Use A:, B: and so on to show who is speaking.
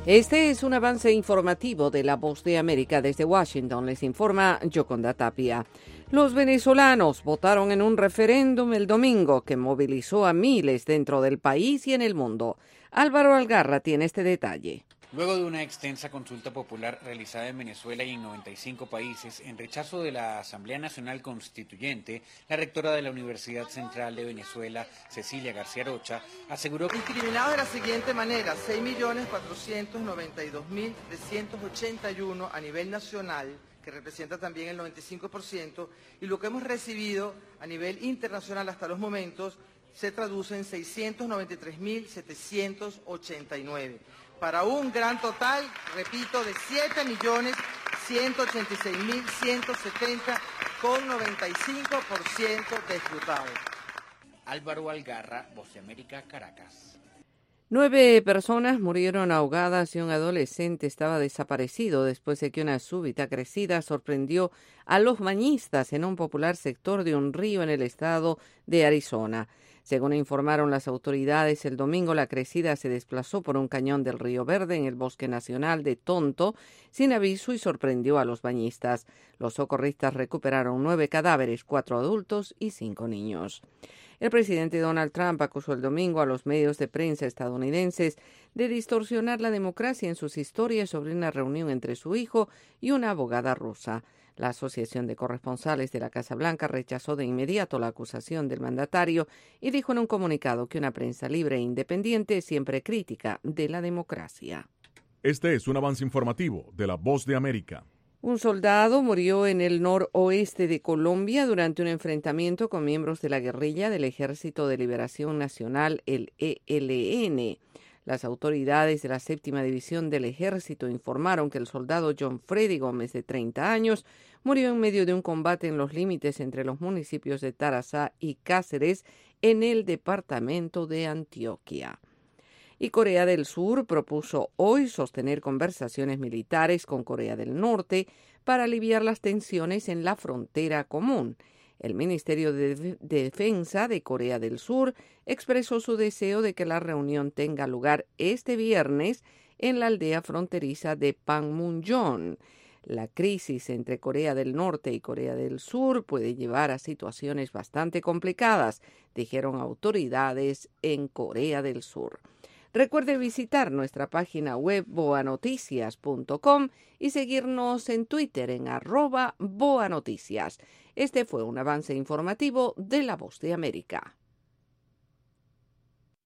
A: Este es un avance informativo de La Voz de América. Desde Washington les informa Yoconda Tapia. Los venezolanos votaron en un referéndum el domingo que movilizó a miles dentro del país y en el mundo. Álvaro Algarra tiene este detalle.
B: Luego de una extensa consulta popular realizada en Venezuela y en 95 países, en rechazo de la Asamblea Nacional Constituyente, la rectora de la Universidad Central de Venezuela, Cecilia García Rocha, aseguró que
C: discriminados de la siguiente manera: 6.492.381 a nivel nacional, que representa también el 95%, y lo que hemos recibido a nivel internacional hasta los momentos se traduce en 693.789. Para un gran total, repito, de 7.186.170 con 95% de escrutados.
B: Álvaro Algarra, Voz de América, Caracas.
A: 9 personas murieron ahogadas y un adolescente estaba desaparecido después de que una súbita crecida sorprendió a los bañistas en un popular sector de un río en el estado de Arizona. Según informaron las autoridades, el domingo la crecida se desplazó por un cañón del Río Verde en el Bosque Nacional de Tonto sin aviso y sorprendió a los bañistas. Los socorristas recuperaron 9 cadáveres, 4 adultos y 5 niños. El presidente Donald Trump acusó el domingo a los medios de prensa estadounidenses de distorsionar la democracia en sus historias sobre una reunión entre su hijo y una abogada rusa. La Asociación de Corresponsales de la Casa Blanca rechazó de inmediato la acusación del mandatario y dijo en un comunicado que una prensa libre e independiente es siempre crítica de la democracia.
D: Este es un avance informativo de La Voz de América.
A: Un soldado murió en el noroeste de Colombia durante un enfrentamiento con miembros de la guerrilla del Ejército de Liberación Nacional, el ELN. Las autoridades de la 7ª División del Ejército informaron que el soldado John Freddy Gómez, de 30 años, murió en medio de un combate en los límites entre los municipios de Tarazá y Cáceres en el departamento de Antioquia. Y Corea del Sur propuso hoy sostener conversaciones militares con Corea del Norte para aliviar las tensiones en la frontera común. El Ministerio de Defensa de Corea del Sur expresó su deseo de que la reunión tenga lugar este viernes en la aldea fronteriza de Panmunjom. La crisis entre Corea del Norte y Corea del Sur puede llevar a situaciones bastante complicadas, dijeron autoridades en Corea del Sur. Recuerde visitar nuestra página web boanoticias.com y seguirnos en Twitter en @boanoticias. Este fue un avance informativo de La Voz de América.